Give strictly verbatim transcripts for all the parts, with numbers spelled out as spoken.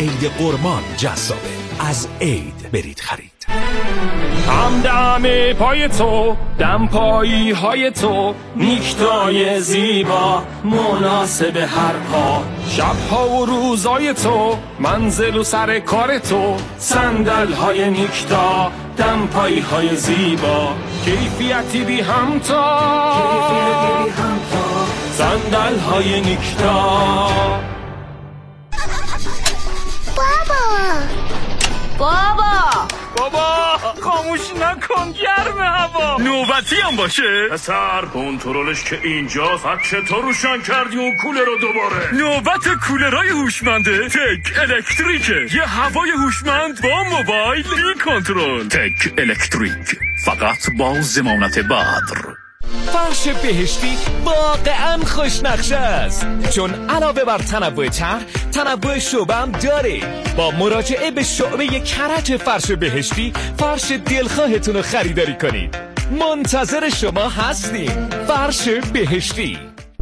عید قربان جذابه. از عید برید خرید. همدم پای تو، دم پایی های تو، نیکتای زیبا مناسب هر پا، شبها و روزای تو، منزل و سر کار تو، صندل های نیکتا، دم پایی های زیبا، کیفیتی بی همتا، کیفیتی بی همتا، صندل های نیکتا. بابا بابا بابا خاموش نکن، گرمه هوا. نوبتی هم باشه پسر، کنترلش که اینجاست. حد چطور روشن کردی اون کولر رو دوباره؟ نوبت کولرهای هوشمنده تک الکتریکه. یه هوای هوشمند با موبایل بی کنترل. تک الکتریک، فقط با ضمانت بدر. فرش بهشتی واقعا خوش نقشه است، چون علاوه بر تنوع طرح، تنوع شعبه هم داره. با مراجعه به شعبه کرج فرش بهشتی، فرش دلخواهتون رو خریداری کنید. منتظر شما هستیم. فرش بهشتی.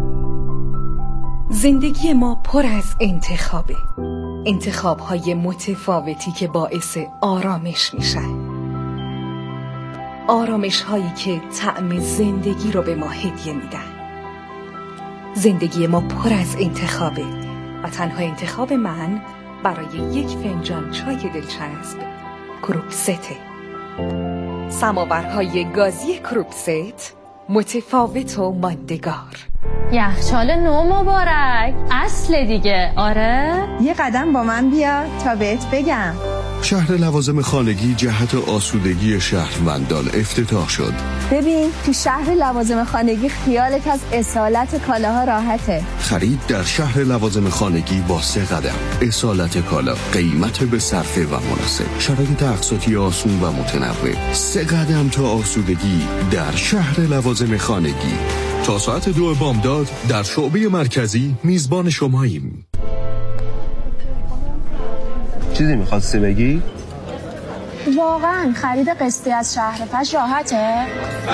زندگی ما پر از انتخابه، انتخاب‌های متفاوتی که باعث آرامش میشن، آرامش هایی که طعم زندگی رو به ما هدیه میدن. زندگی ما پر از انتخابه و تنها انتخاب من برای یک فنجان چای دلچسب کروکسته. سماورهای گازی کروکست، متفاوت و ماندگار. یخچال نو مبارک، اصل دیگه. آره یه قدم با من بیا تا بهت بگم. شهر لوازم خانگی جهت آسودگی شهروندان افتتاح شد. ببین تو شهر لوازم خانگی خیالت از اصالت کالاها راحته. خرید در شهر لوازم خانگی با سه قدم. اصالت کالا، قیمت به صرفه و مناسب، شرایط اقساطی آسون و متنوع. سه قدم تا آسودگی در شهر لوازم خانگی. تا ساعت دو بامداد در شعبه مرکزی میزبان شماییم. چیزی میخواستی بگی؟ واقعا خرید قسطی از شهر فش راحته؟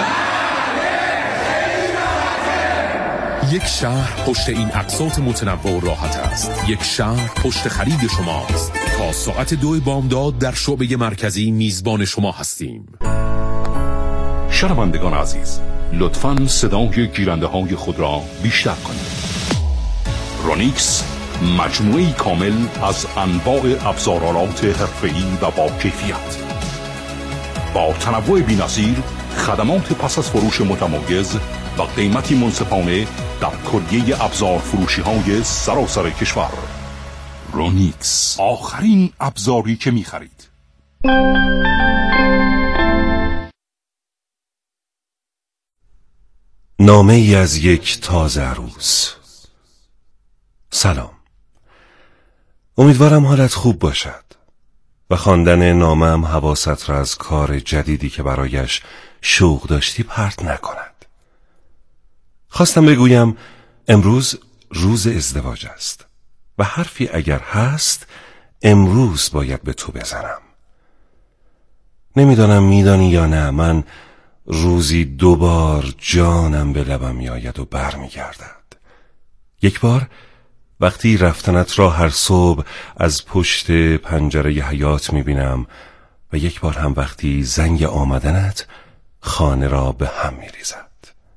یک شهر پشت این اقساط متنوع و راحت است. یک شهر پشت خرید شماست. تا ساعت دو بامداد در شعبه مرکزی میزبان شما هستیم. شنوندگان عزیز، لطفاً صدای گیرنده های خود را بیشتر کنید. رونیکس، مجموعه‌ای کامل از انواع ابزارآلات حرفه‌ای و با کیفیت، با تنوع بی‌نظیر، خدمات پس از فروش متمایز و قیمتی منصفانه در کلیه ابزار فروشی‌های سراسر کشور. رونیکس، آخرین ابزاری که می‌خرید. نامه ای از یک تازه عروس. سلام، امیدوارم حالت خوب باشد و خواندن نامه‌ام حواست را از کار جدیدی که برایش شوق داشتی پرت نکند. خواستم بگویم امروز روز ازدواج است و حرفی اگر هست امروز باید به تو بزنم. نمیدانم میدانی یا نه، من روزی دو بار جانم به لبم میآید و بر میگردد. یک بار وقتی رفتنت را هر صبح از پشت پنجره حیاط میبینم و یک بار هم وقتی زنگ آمدنت خانه را به هم میریزد.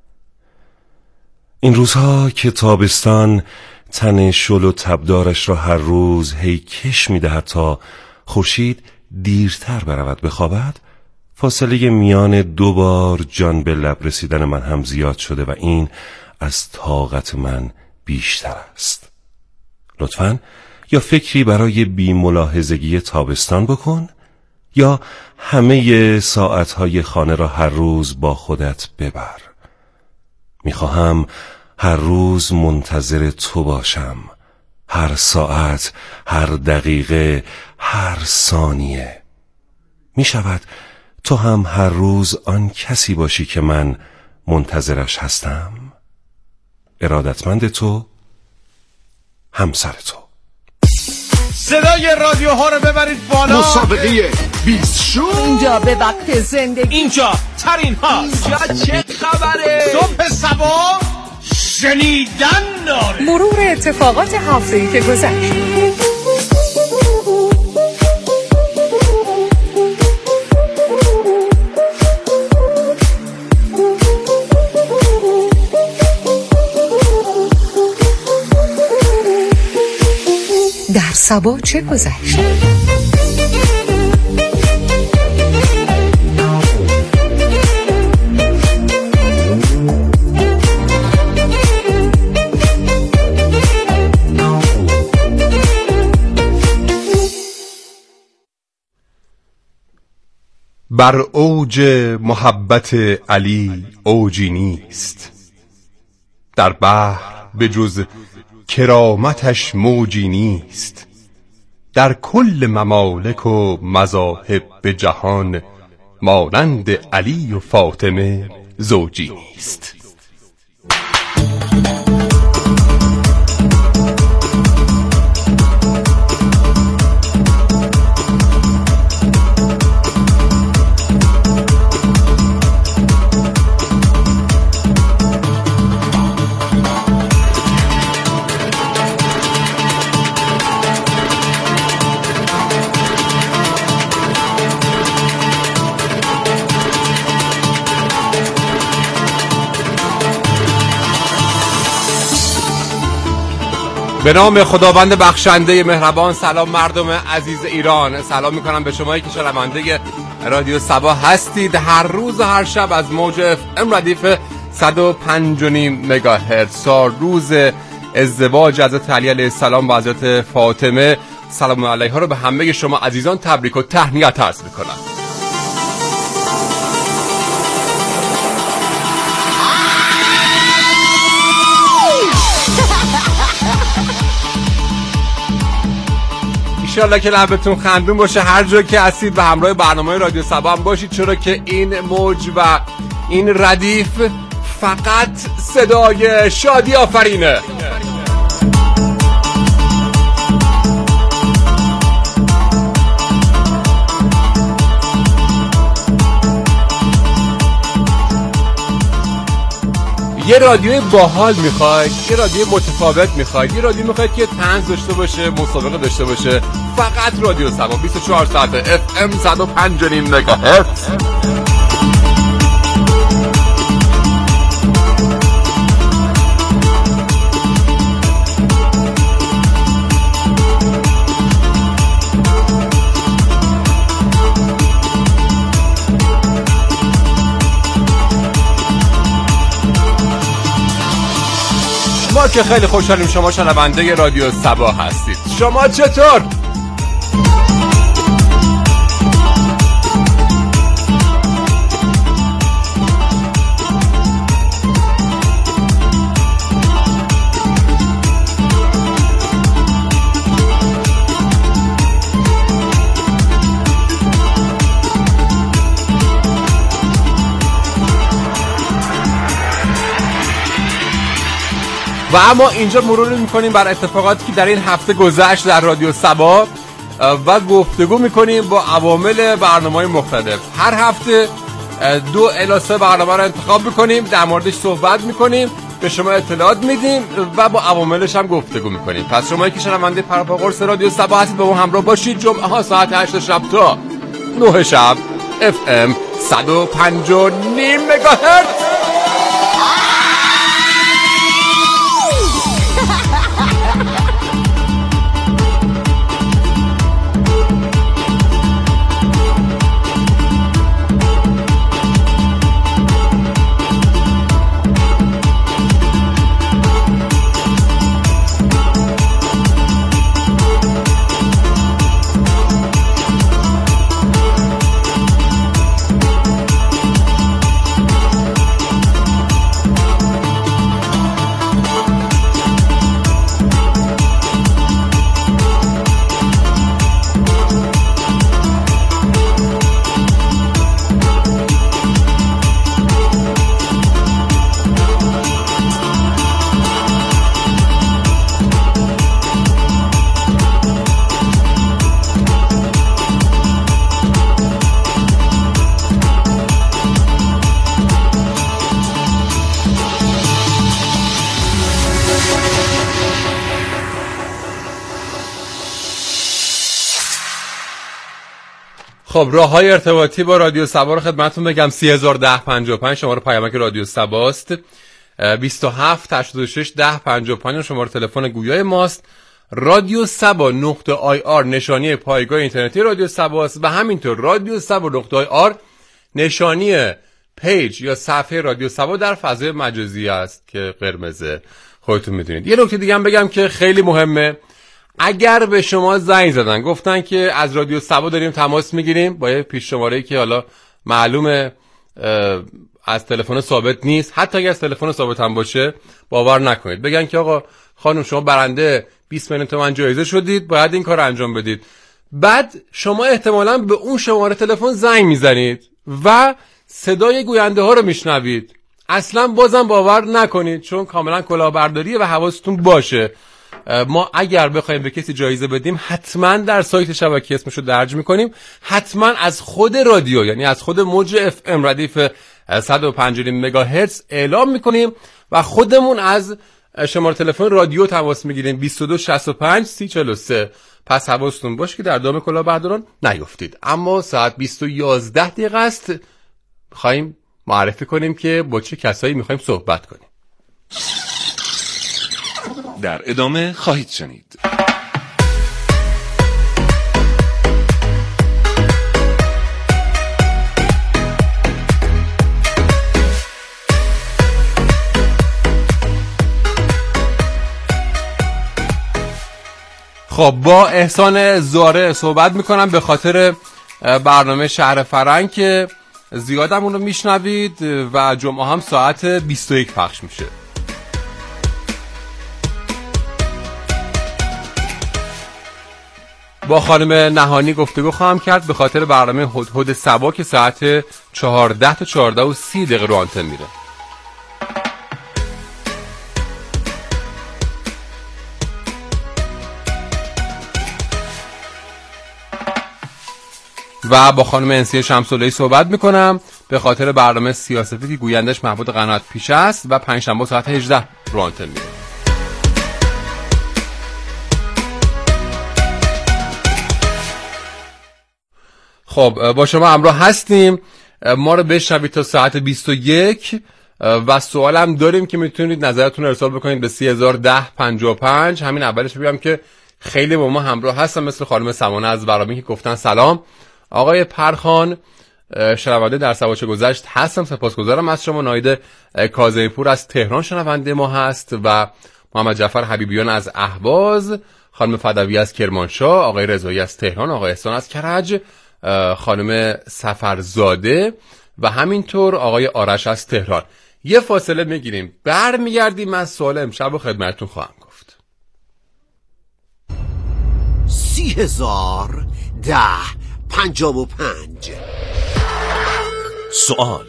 این روزها که تابستان تن شل و تبدارش را هر روز هی کش میدهد تا خورشید دیرتر برود بخوابد، فاصله میان دو بار جان به لب رسیدن من هم زیاد شده و این از طاقت من بیشتر است. لطفاً یا فکری برای بی ملاحظگی تابستان بکن یا همه ساعتهای خانه را هر روز با خودت ببر. میخواهم هر روز منتظر تو باشم، هر ساعت، هر دقیقه، هر ثانیه. میشود تو هم هر روز آن کسی باشی که من منتظرش هستم؟ ارادتمند تو، همسر تو. صدای رادیوها رو ببرید بالا. مسابقه بیست شو اینجا به وقت زندگی، اینجا ترین ها، اینجا چه خبره؟ صبح سبا شنیدن داره. مرور اتفاقات هفته‌ای که گذشت. در سبا چه گذشت؟ بر اوج محبت علی اوجی نیست، در بحر به جز کرامتش موجی نیست، در کل ممالک و مذاهب به جهان مانند علی و فاطمه زوجی نیست. به نام خداوند بخشنده مهربان. سلام مردم عزیز ایران، سلام میکنم به شمایی که شنونده رادیو سبا هستید. هر روز و هر شب از موج اف ام ردیف صد و پنج و نیم مگاهرتز، روز ازدواج حضرت علی علیه السلام و حضرت فاطمه سلام علیها رو به همه شما عزیزان تبریک و تهنیت عرض میکنم. انشالله که لبتون خندون باشه هر جا که هستید و همراه برنامه رادیو سبا هم باشید، چرا که این موج و این ردیف فقط صدای شادی آفرینه. یه رادیوی باحال میخواید، یه رادیوی متفاوت میخواید، یه رادیو میخواید که طنز داشته باشه، مسابقه داشته باشه، فقط رادیو سبا بیست و چهار ساعت اف ام صد و پنج و نیم مگاهرتز. ما که خیلی خوشحالیم شما شنونده رادیو سبا هستید. شما چطور؟ و اما اینجا مرور میکنیم بر اتفاقاتی که در این هفته گذشت در رادیو سبا و گفتگو میکنیم با عوامل برنامه‌های مختلف. هر هفته دو الی سه برنامه رو انتخاب میکنیم، در موردش صحبت میکنیم، به شما اطلاعات میدیم و با عواملش هم گفتگو میکنیم. پس شمایی که شنونده پرپاقرص رادیو سبا هستید با ما همراه باشید. جمعه ها ساعت هشت شب تا نه شب اف ام صد و پنج و نیم مگاهرتز. خب راه‌های ارتباطی با رادیو سبا رو خدمتتون بگم. سی هزار و ده پنجاه و پنج شماره پیامک رادیو سباست، بیست و هفت هشتاد و شش ده پنجاه و پنج شماره تلفن گویای ماست رادیو سبا نقطه آی آر نشانی پایگاه اینترنتی رادیو سبا است و همینطور رادیو سبا نقطه آی آر نشانی پیج یا صفحه رادیو سبا در فضای مجازی است که قرمزه. خودتون میدونید. یه نکته دیگه هم بگم که خیلی مهمه، اگر به شما زنگ زدن گفتن که از رادیو سبا داریم تماس میگیریم با یه پیش شماره‌ای که حالا معلومه از تلفن ثابت نیست، حتی اگر از تلفن ثابت هم باشه باور نکنید، بگن که آقا خانم شما برنده بیست میلیون تومان جایزه شدید، باید این کار انجام بدید. بعد شما احتمالاً به اون شماره تلفن زنگ میزنید و صدای گوینده ها رو میشنوید. اصلا بازم باور نکنید، چون کاملا کلاهبرداریه و حواستون باشه ما اگر بخوایم به کسی جایزه بدیم حتما در سایت شبکه اسمشو درج میکنیم، حتما از خود رادیو یعنی از خود موج اف ام ردیف صد و پنج مگاهرتز اعلام میکنیم و خودمون از شماره تلفن رادیو تماس میگیریم بیست و دو شصت و پنج سی چهل و سه. پس حواستون باشه که در دام کلاهبرداران نیفتید. اما ساعت بیست و یازده دقیقه است، میخوایم معرفی کنیم که با چه کسایی میخوایم صحبت کنیم. در ادامه خواهید شنید. خب با احسان زاره صحبت میکنم به خاطر برنامه شهر فرنگ که زیادمون رو میشنوید و جمعه هم ساعت بیست و یک پخش میشه. با خانم نهانی گفتگو خواهم کرد به خاطر برنامه هدهد صبا که ساعت چهارده تا چهارده و سی دقیقه رو آنتن میره. و با خانم انسیه شمس‌اللهی صحبت میکنم به خاطر برنامه سیاسفی که گویندش محمود قنات پیش است و پنجشنبه ساعت هجده رو آنتن میره. خب با شما همراه هستیم، ما رو بشنوید تا ساعت بیست و یک و سوال هم داریم که میتونید نظرتون ارسال بکنید به سی هزار و ده پنجاه و پنج. همین اولش بگم که خیلی با ما همراه هستن، مثل خانم سمانه از ورامین که گفتن سلام. آقای پرخان شنونده در سواچه گذشت هستم، سپاسگزارم از شما. ناید کاظمی پور از تهران شنونده ما هست و محمد جعفر حبیبیان از اهواز، خانم فدوی از کرمانشاه، آقای رضایی از تهران، آقای احسان از کرج، خانم سفرزاده و همینطور آقای آرش از تهران. یه فاصله میگیریم، برمیگردیم. من سوال امشب رو خدمتتون خواهم گفت. سی هزار ده پنجاه و پنج. سوال: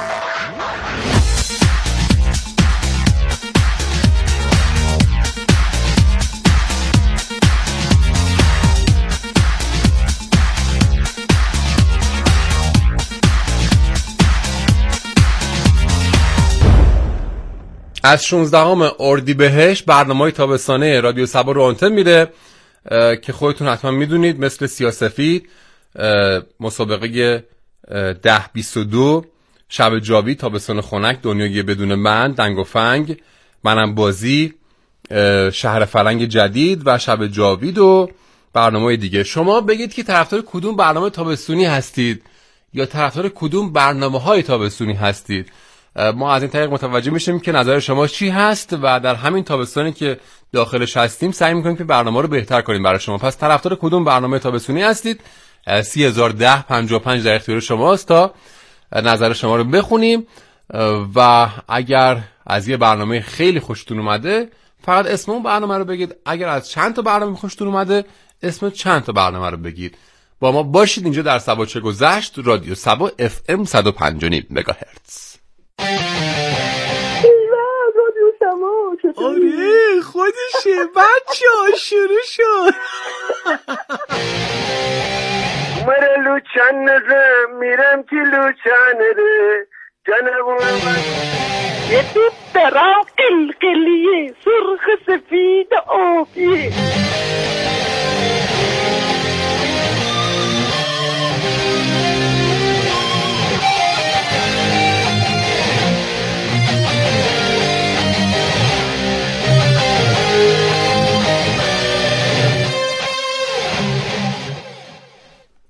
از شانزدهم اردیبهشت برنامه‌های تابستانه رادیو سبا رو آنتن میره که خودتون حتما میدونید، مثل سیاسفید، مسابقه ده بیست و دو، شب جاوید، تابستان خنک، دنیای بدون من، دنگ و فنگ، منم بازی، شهر فرنگ جدید و شب جاوید و برنامه دیگه. شما بگید که طرفدار کدوم برنامه تابستونی هستید یا طرفدار کدوم برنامه‌های تابستونی هستید. ما از این طریق متوجه میشیم که نظر شما چی هست و در همین تابستانی که داخلش هستیم سعی میکنیم که برنامه رو بهتر کنیم برای شما. پس طرفدار کدوم برنامه تابستونی هستید؟ سی هزار و ده پنجاه و پنج در اختیار شماست تا نظر شما رو بخونیم و اگر از یه برنامه خیلی خوشتون اومده فقط اسم اون برنامه رو بگید. اگر از چند تا برنامه خوشتون اومده اسم چند تا برنامه رو بگید. با ما باشید اینجا در سباچه گذشت، رادیو سبا اف ام صد و پنج و نیم مگاهرتز. آره خودشه بچه ها، شروع شد. مره لوچن نده میرم که لوچن نده جنبون من یه دیب برام قلقلیه سرخ سفید آبیه.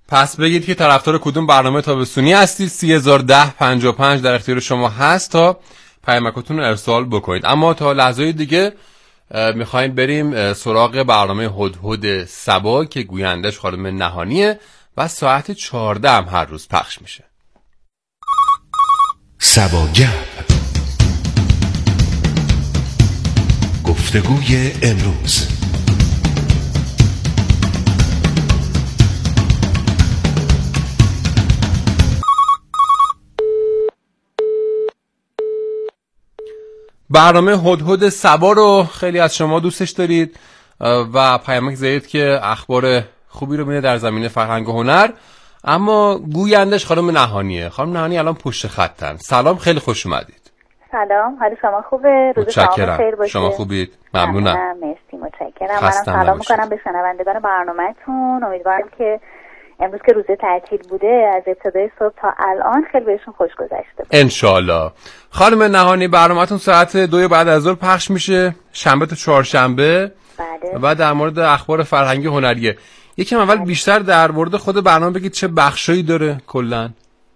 پس بگید که طرفدار کدوم برنامه تابستونی هستید. سی هزار و ده پنجاه و پنج در اختیار شما هست تا پیامکتون رو ارسال بکنید. اما تا لحظه دیگه میخوایم بریم سراغ برنامه هدهد صبا که گویندش خانم نهانیه و ساعت چهارده هم هر روز پخش میشه. صبا گپ، گفتگوی امروز. برنامه هدهد صبا رو خیلی از شما دوستش دارید و پیامک زدید که اخبار خوبی رو میده در زمینه فرهنگ و هنر، اما گویندش خانم نهانیه. خانم نهانی الان پشت خطن. سلام، خیلی خوش اومدید. سلام، حال شما خوبه؟ روز شما بخیر باشه. شما خوبید؟ ممنونم. مرسی، متشکرم. منم سلام میکنم به شنوندگان برنامه‌تون. امیدوارم که امروز که روز تعطیل بوده از ابتدای صبح تا الان خیلی بهشون خوش گذشته باشه ان شاء الله. خانم نهانی برنامه‌تون ساعت دو بعد از ظهر پخش میشه، شنبه تا چهارشنبه. بله. و در مورد اخبار فرهنگی هنریه. یکم اول بیشتر در مورد خود برنامه بگید، چه بخشایی داره کلا؟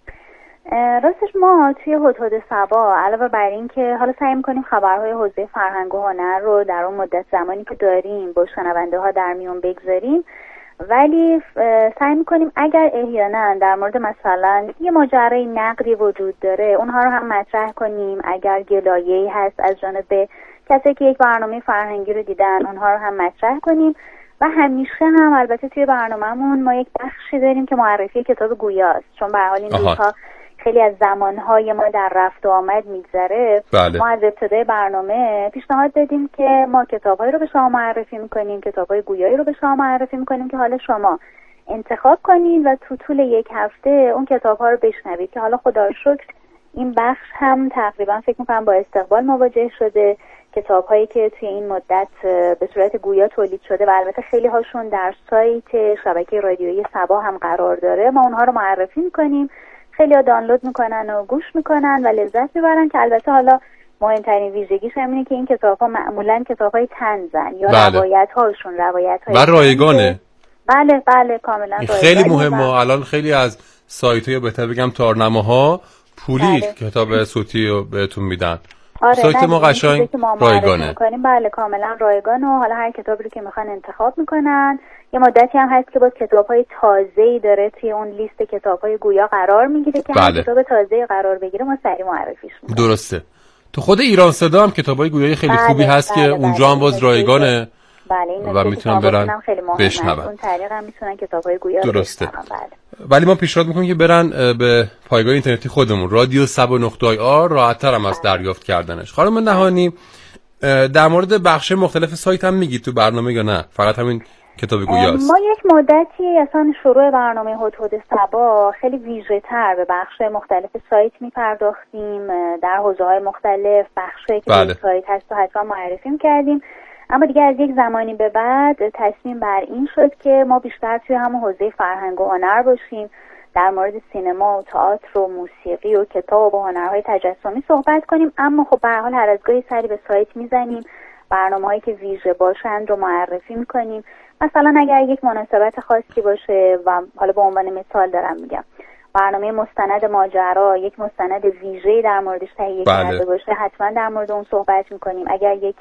راستش ما توی هدهد صبا علاوه بر این که حالا سعی می‌کنیم خبرهای حوزه فرهنگ و هنر رو در اون مدت زمانی که داریم با شنونده ها در میون بگذاریم، ولی سعی میکنیم اگر احیانا در مورد مثلا یه ماجرای نقدی وجود داره اونها رو هم مطرح کنیم. اگر گلایه‌ای هست از جانب کسی که یک برنامه فرهنگی رو دیدن اونها رو هم مطرح کنیم. و همیشه هم البته توی برنامه‌مون ما یک بخشی داریم که معرفی کتاب گویاست، چون به هر حال این روزها خیلی از زمانهای ما در رفت و آمد میگذره. بله. ما از ابتدای برنامه پیشنهاد دادیم که ما کتاب‌هایی رو به شما معرفی می‌کنیم، کتاب‌های گویایی رو به شما معرفی می‌کنیم که حالا شما انتخاب کنید و تو طول یک هفته اون کتاب‌ها رو بشنوید که حالا خدا رو شکر این بخش هم تقریبا فکر می‌کنم با استقبال مواجه شده. کتاب‌هایی که توی این مدت به صورت گویا تولید شده و البته خیلی هاشون در سایت شبکه رادیویی صبا هم قرار داره، ما اونها رو معرفی می‌کنیم. خیلی ها دانلود میکنن و گوش میکنن و لذت میبرن که البته حالا مهمترین ویژگیش همینه که این کتاب ها معمولا کتاب های طنزن یا بله. روایت هاشون روایت های و رایگانه. بله بله کاملا رایگانه. خیلی مهمه. الان خیلی از سایت ها یا بهتر بگم تارنماها پولی بله. کتاب صوتی رو بهتون میدن. آره، سایت ما قشنگ رایگانه. بله کاملا رایگانه و حالا هر کتابی رو که میخوان انتخاب میکنن. یه مدتی هم هست که باز کتاب‌های تازه‌ای داره توی اون لیست کتاب‌های گویا قرار میگیره که بله. کتاب تازه‌ای قرار بگیره ما سریع معرفیش می‌کنیم. درسته. تو خود ایران صدا هم کتاب‌های گویایی خیلی بله، خوبی هست بله، که بله، اونجا هم باز رایگانه. بله این و میتونن برن بشنون. اون طریق هم میتونن کتاب‌های گویا درسته. بله. ولی ما پیشنهاد می‌کنیم که برن به پایگاه اینترنتی خودمون رادیو صبا نقطه آی آر راحت‌تر هم از دریافت کردنش. خانم نهانی در مورد بخش مختلف سایت هم میگید تو برنامه یا نه فقط همین کتاب گویاست؟ ما یک مدتی اصلا شروع برنامه هدهد صبا خیلی ویژه‌تر به بخش مختلف سایت میپرداختیم، در حوزه‌های مختلف بخشی که بله. سایت هست و حتما معرفی کردیم. اما دیگه از یک زمانی به بعد تصمیم بر این شد که ما بیشتر توی همون حوزه فرهنگ و هنر باشیم، در مورد سینما و تئاتر و موسیقی و کتاب و هنرهای تجسمی صحبت کنیم. اما خب به هر حال هر از گاهی سری به سایت میزنیم، برنامه‌هایی که ویژه باشند رو معرفی میکنیم. مثلا اگر یک مناسبت خاصی باشه و حالا به عنوان مثال دارم میگم برنامه مستند ماجرا، یک مستند ویژه‌ای در موردش تهیه بله. کرده باشه حتما در مورد اون صحبت میکنیم. اگر یک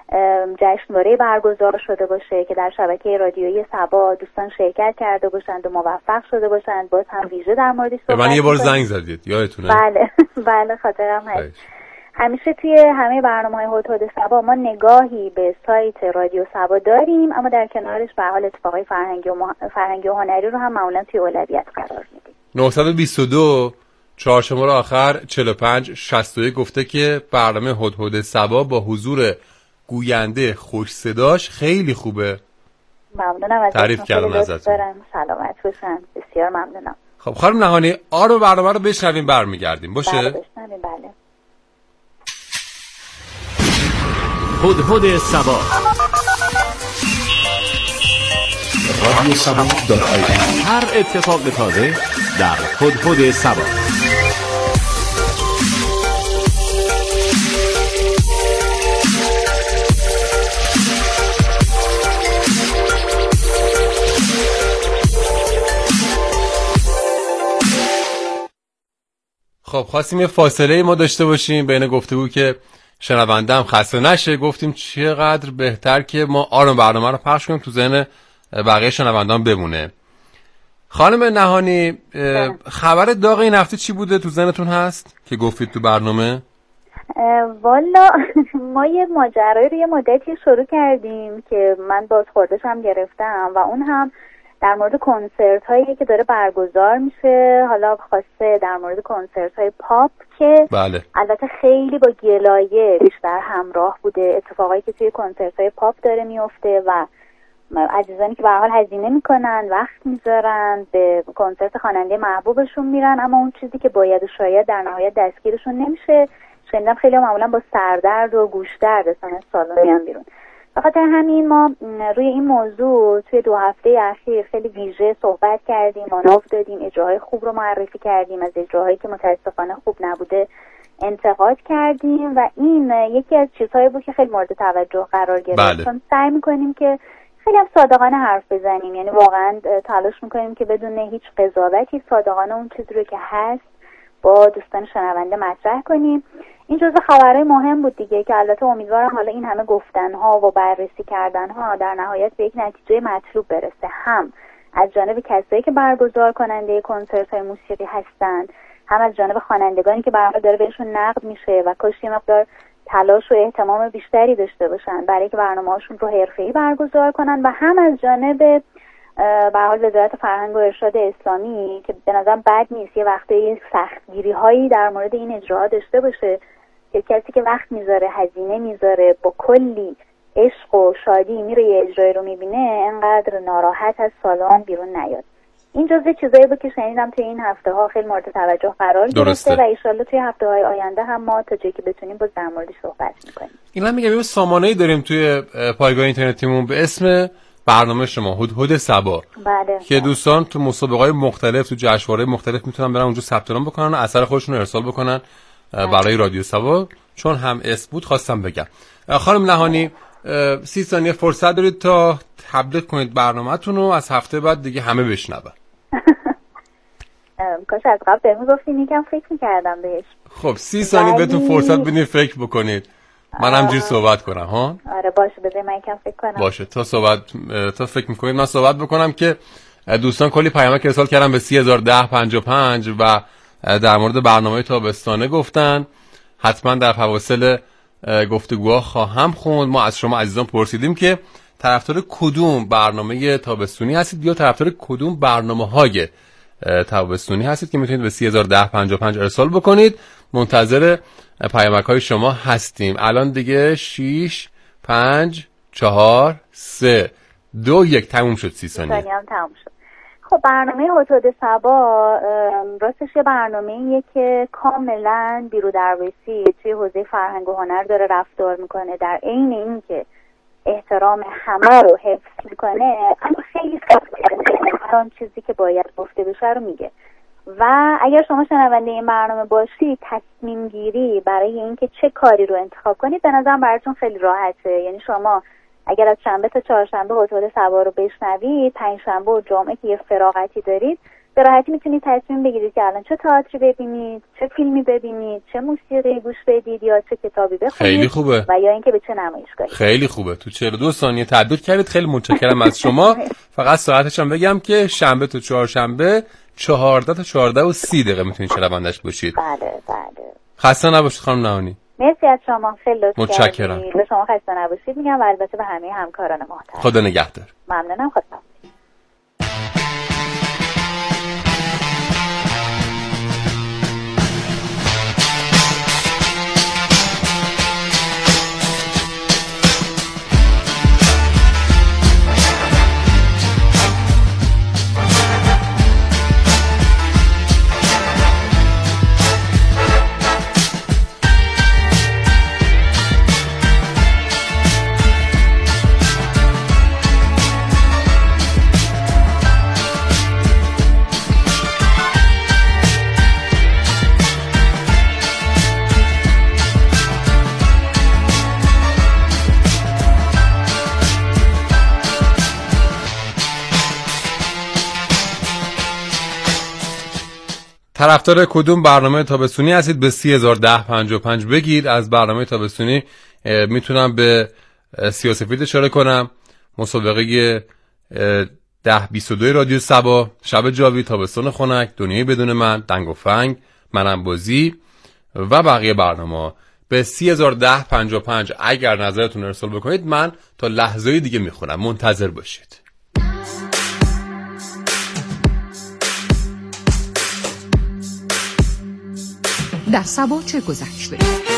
جشنواره برگزار شده باشه که در شبکه رادیویی صبا دوستان شرکت کرده باشند و موفق شده باشند باز هم ویژه در موردش صحبت من یه بار میکنیم. زنگ زدید یادتونه؟ بله بله خاطرم هست. همیشه توی همه برنامه‌های هدهد صبا ما نگاهی به سایت رادیو صبا داریم، اما در کنارش به حال اتفاقای فرهنگی و مح... فرهنگی و هنری رو هم معمولا توی اولویت قرار میدیم. نهصد و بیست و دو چهار شماره آخر چهل و پنج شصت و یک گفته که برنامه هدهد صبا با حضور گوینده خوش صداش خیلی خوبه. ممنونم از تعریف کردم ازتون. سلامت باشن. بسیار ممنونم. خب خانم نهانی آرو برنامه رو بشنویم برمیگردیم باشه؟ بله بشنویم بله. هدهد صبا رادیو صبا دات آی آر. هر اتفاق تازه در هدهد صبا. خب خواستیم یه فاصله ما داشته باشیم بین گفتگو که شنونده هم خسته نشه. گفتیم چقدر بهتر که ما آرام برنامه رو پخش کنیم تو ذهن بقیه شنوندان بمونه. خانم نهانی، خبر داغ این هفته چی بوده تو ذهنتون هست که گفتید تو برنامه؟ والا ما یه ماجرایی رو یه مدتی شروع کردیم که من بازخوردش هم گرفتم و اون هم در مورد کنسرت هایی که داره برگزار میشه. حالا خاصه در مورد کنسرت های پاپ که بله. البته خیلی با گلایه بیشتر همراه بوده، اتفاقایی که توی کنسرت های پاپ داره میفته و عزیزانی که به هر حال هزینه میکنن، وقت میذارن، به کنسرت خواننده محبوبشون میرن، اما اون چیزی که باید و شاید در نهایت دستگیرشون نمیشه. شنیدم خیلی معمولا با سردرد و گوشدرد اصلا سالن میان بیرون. بخاطر همین ما روی این موضوع توی دو هفته اخیر خیلی ویژه صحبت کردیم، مانور دادیم، اجراهای خوب رو معرفی کردیم، از اجراهایی که متاسفانه خوب نبوده انتقاد کردیم و این یکی از چیزهایی بود که خیلی مورد توجه قرار گرفت. بله. چون سعی میکنیم که خیلی هم صادقانه حرف بزنیم، یعنی واقعا تلاش میکنیم که بدون هیچ قضاوتی صادقانه اون چیزی رو که هست با دوستان شنونده مطرح کنیم. این جزو خبرهای مهم بود دیگه که البته امیدوارم حالا این همه گفتنها و بررسی کردنها در نهایت به یک نتیجه مطلوب برسه، هم از جانب کسایی که برگزار کننده کنسرت‌های موسیقی هستند، هم از جانب خوانندگانی که به هر حال داره بهشون نقد میشه و کاش یه مقدار تلاش و اهتمام بیشتری داشته باشن برای که برنامه‌هاشون رو حرفه‌ای برگزار کنن، و هم از جانب به هر حال وزارت فرهنگ و ارشاد اسلامی که به نظرم بد نیست یه وقتی سختگیری‌هایی در مورد این اجراها داشته باشه که کسی که وقت میذاره، هزینه میذاره، با کلی عشق و شادی میره یه اجرایی رو میبینه، انقدر ناراحت از سالن بیرون نیاد. این جزء چیزایی بود که شنیدم توی این هفته ها خیلی مورد توجه قرار گرفته و ایشالله توی هفته های آینده هم ما تا جایی که بتونیم باز در موردش صحبت میکنیم. اینا میگم یه سامانه‌ای داریم توی پایگاه اینترنتیمون به اسم برنامه شما هدهد صبا، بله. که دوستان تو مسابقه‌های مختلف، تو جشنواره‌های مختلف میتونن برن اونجا ثبت نام بکنن و اثر خودشون رو ارسال بکنن برای رادیو صبا. چون هم اسم بود خواستم بگم. خانم نهانی، سی ثانیه فرصت دارید تا تبلیغ کنید برنامه‌تون رو، از هفته بعد دیگه همه بشنون. کاش از قبل بهم گفتین، یکم فکر می‌کردم بهش. خب سی ثانیه بهتون فرصت بدین فکر بکنید. من همجوری صحبت کنم ها؟ آره باشه، بذار من یکم فکر کنم. باشه، تا صحبت تا فکر می‌کنید من صحبت بکنم که دوستان کلی پیامک ارسال کردن به سه هزار و ده پنجاه و پنج و در مورد برنامه تابستانه گفتن. حتما در فواصل گفتگوها خواهم خوند. ما از شما عزیزان پرسیدیم که طرفدار کدوم برنامه تابستونی هستید یا طرفدار کدوم برنامه‌های تابستونی هستید که میتونید به سه هزار و ده پنجاه و پنج ارسال بکنید. منتظر پیامک‌های شما هستیم. الان دیگه شش پنج چهار سه دو یک تموم شد. سی ثانیه تموم شد. خب برنامه هدهد صبا راستش یه برنامه‌ایه که کاملا بیرودروسی توی حوزه فرهنگ و هنر داره رفتار میکنه، در عین این که احترام همه رو حفظ میکنه، اما خیلی سخت اون چیزی که باید گفته بشه رو میگه. و اگر شما شنونده این برنامه باشید، تصمیم گیری برای اینکه چه کاری رو انتخاب کنید به نظرم براتون خیلی راحته. یعنی شما اگر از شنبه تا چهارشنبه هدهد صبا رو بشنوید، پنجشنبه و جمعه که یه فراغتی دارید، به راحتی میتونید تصمیم بگیرید که الان چه تئاتری ببینید، چه فیلمی ببینید، چه موسیقی گوش بدید یا چه کتابی بخونید. خیلی خوبه. و یا اینکه به چه نمایشگاهی. خیلی خوبه. تو چهل و دو ثانیه تعدد کردید. خیلی متشکرم از شما. فقط ساعتش هم بگم که شنبه تا چهارشنبه چهارده تا چهارده و سی دقیقه میتونید شنوندش باشید. بله بله. خسته نباشید خانم نهانی. مرسی از شما، خیلی لطف کردید. متشکرم. به شما خسته نباشید میگم و البته به همه همکاران محترم. خدا نگهدار. ممنونم. خدا. طرفدار کدوم برنامه تابستونی هستید؟ به سی هزار ده پنجاه و پنج بگید. از برنامه تابستونی میتونم به سیاه‌سفید اشاره کنم، مسابقه ده بیست و دو رادیو صبا، شب جاوید، تابستون خنک، دنیای بدون من، دنگ و فنگ، منم بازی و بقیه برنامه. به سی هزار ده پنجاه و پنج اگر نظرتون ارسال بکنید من تا لحظه دیگه میخونم، منتظر باشید. در صبا چه گذشته؟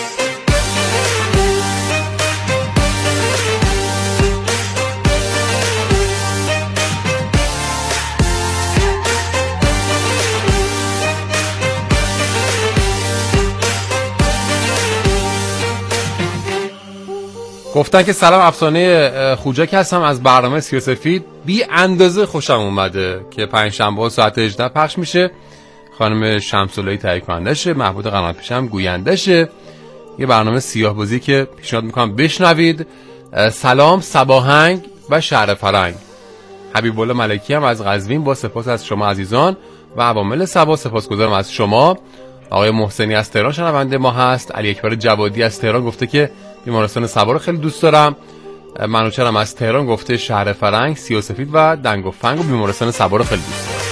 گفتن که سلام، افسانه خوجک هستم از برنامه سیاه‌سفید. بی اندازه خوشم اومده که پنج شنبه ساعت هجده پخش میشه. خانم شمس‌اللهی تهیه کنندشه، محمود قنات‌پیشه هم گویندشه. یه برنامه سیاه بازی که پیشنهاد میکنم بشنوید. سلام صباهنگ و شهر فرنگ. حبیب الله ملکی هم از قزوین، با سپاس از شما عزیزان و عوامل صبا سپاسگزارم از شما. آقای محسنی از تهران شنونده ما هست. علی اکبر جوادی از تهران گفته که بیمارستان صبا رو خیلی دوست دارم. منوچهرم از تهران گفته شهر فرنگ، سیاه‌سفید و دنگ و فنگ و بیمارستان صبا رو خیلی دوست دارم.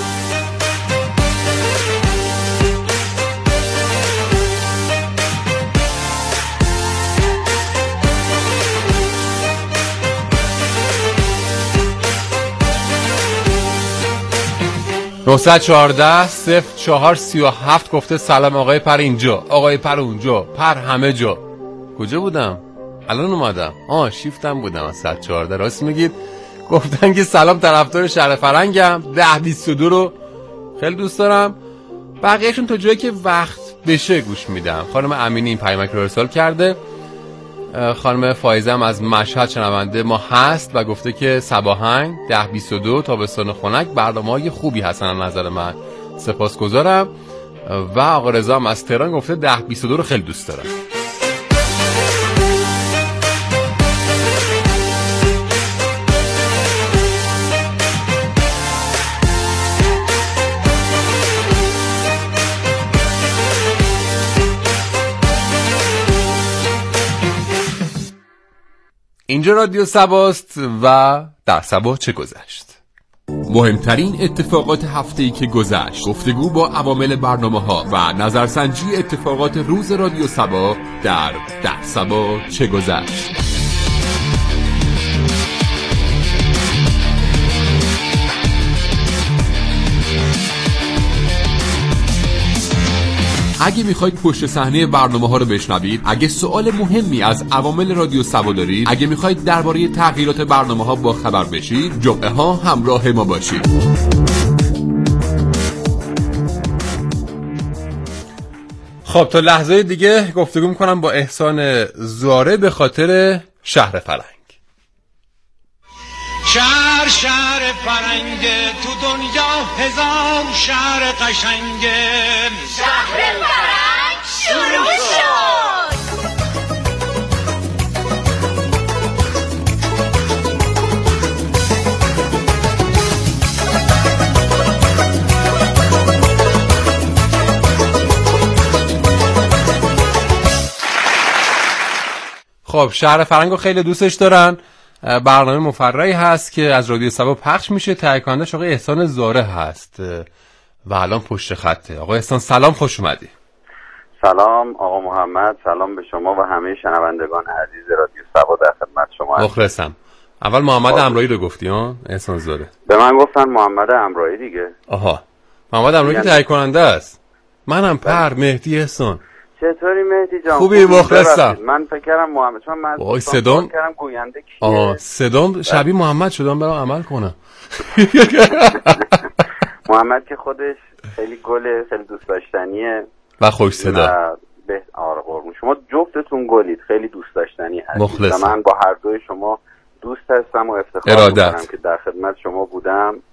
نه چهارده صفر چهار سی و هفت گفته سلام آقای پر اینجا، آقای پر اونجا، پر همه جا. کجا بودم؟ الان اومدم. آه شیفتم بودم. از صد و چهارده راست میگید. گفتن که سلام، طرفدار شهر فرنگم، ده بیست و دو رو خیلی دوست دارم. بقیهشون تا جایی که وقت بشه گوش میدم. خانم امینی این پیامک رو ارسال کرده. خانم فایزه هم از مشهد شنونده ما هست و گفته که صباهنگ ده بیست و دو تابستان خنک برنامه‌های خوبی هستن از نظر من، سپاسگزارم. و آقا رضا هم از تهران گفته ده بیست و دو رو خیلی دوست دارم. اینجا رادیو صباست و در صبا چه گذشت؟ مهمترین اتفاقات هفته‌ای که گذشت، گفتگو با عوامل برنامه‌ها و نظرسنجی اتفاقات روز رادیو صبا در در صبا چه گذشت. اگه میخواید پشت صحنه برنامه‌ها رو بشنوید، اگه سوال مهمی از عوامل رادیو صبا دارید، اگه میخواید درباره تغییرات برنامه‌ها با خبر بشید، جمعه ها همراه ما باشید. خب تا لحظه دیگه گفتگو میکنم با احسان زاره به خاطر شهر فرنگ. شهر شهر فرنگه، تو دنیا هزار شهر قشنگه. شهر فرنگ شروع شد. خب شهر فرنگو خیلی دوستش دارن. برنامه مفرحی هست که از رادیو صبا پخش میشه. تهیه کنندش آقای احسان زاره هست و الان پشت خطه. آقای احسان سلام، خوش اومدی. سلام آقا محمد، سلام به شما و همه شنوندگان عزیز رادیو صبا، در خدمت شما هستم. مخلصم. اول محمد امرایی رو گفتی ها احسان زاره؟ به من گفتن محمد امرایی دیگه. آها، محمد امرایی که تهیه کننده است. منم پر مهدی احسان. چطوری مهدی جان؟ خوبی؟ مخلصم. من فکر کردم محمد، چون من وای صدام کردم گوینده کیه. آه صدام شبیه محمد شدم، برام عمل کنم. محمد که خودش خیلی گله، خیلی دوست داشتنیه و خوش صدا. به آره قربون شما، جفتتون گلید، خیلی دوست داشتنی هستید. مخلصم. من با هر دوی شما دوست هستم و افتخار میکنم که در خدمت شما بودم